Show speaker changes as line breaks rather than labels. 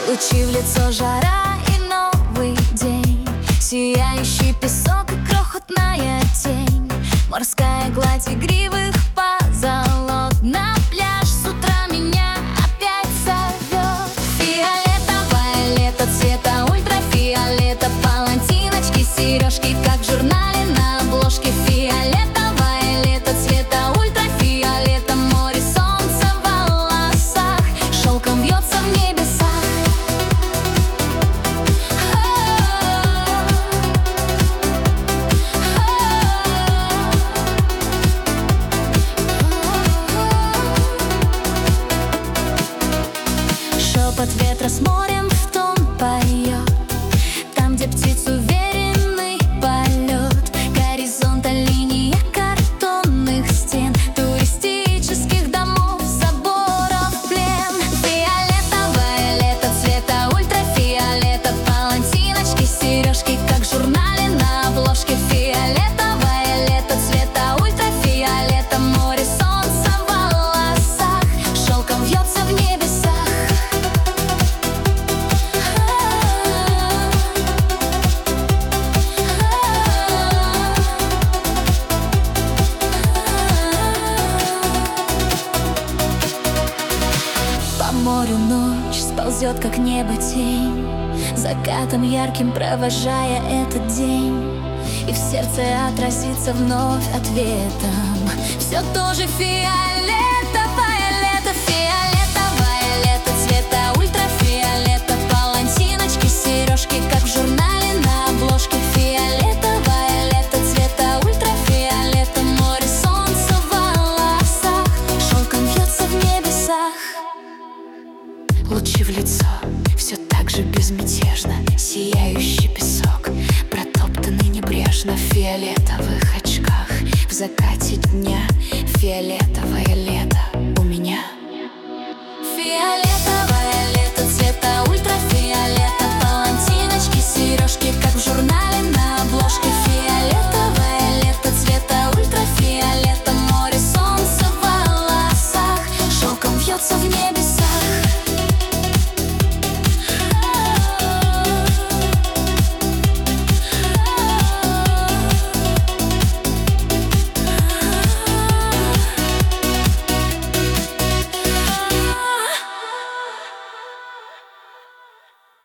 Лучи в лицо, жара и новый день, сияющий песок и крохотная тень, морская гладь игривых позолот. На пляж с утра меня опять зовет. Фиолетовое лето цвета ультрафиолета, палантиночки, сережки, как в журнале на обложке. Фиолетовое лето цвета ультрафиолета, море, солнце в волосах, шелком вьется в небесах. Шепот ветра с морем в тон поет, там, где птиц уверенный полет. Горизонта линия картонных стен, туристических домов, заборов плен. Фиолетовое лето цвета ультрафиолета, палантиночки, сережки, как в журнале на обложке. Фиолетовое лето цвета ультрафиолета, море, солнце в волосах, шелком вьется в небесах. По морю ночь сползет, как небо, тень, закатом ярким провожая этот день. И в сердце отразится вновь ответом все то же фиолетовое лето. Фиолетовое лето цвета ультрафиолета, палантиночки, сережки, как в журнале на обложке. Фиолетовое лето цвета ультрафиолета, море, солнце в волосах, шелком вьется в небесах. Лучи в лицо, все так же безмятежно, сияющий песок, протоптанный небрежно в фиолетовых очках. В закате дня фиолетовое лето у меня.